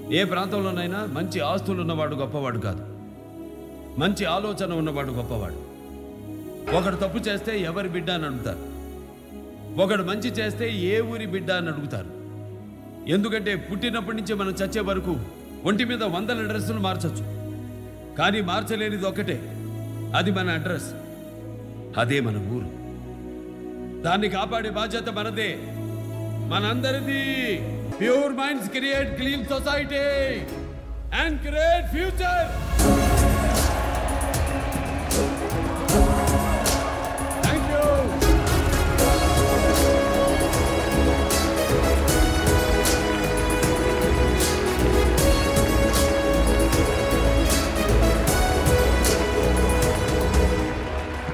ఏ ప్రాంతంలోనైనా మంచి ఆస్తులు ఉన్నవాడు గొప్పవాడు కాదు, మంచి ఆలోచన ఉన్నవాడు గొప్పవాడు. ఒకడు తప్పు చేస్తే ఎవరి బిడ్డ అని అడుగుతారు, ఒకడు మంచి చేస్తే ఏ ఊరి బిడ్డ అని అడుగుతారు. ఎందుకంటే పుట్టినప్పటి నుంచి మనం చచ్చే వరకు ఒంటి మీద 100 డ్రెస్సులు మార్చొచ్చు, కానీ మార్చలేనిది ఒక్కటే, అది మన అడ్రస్, అదే మన ఊరు. దాన్ని కాపాడే బాధ్యత మనదే, మనందరిది. Pure minds create clean society and create future.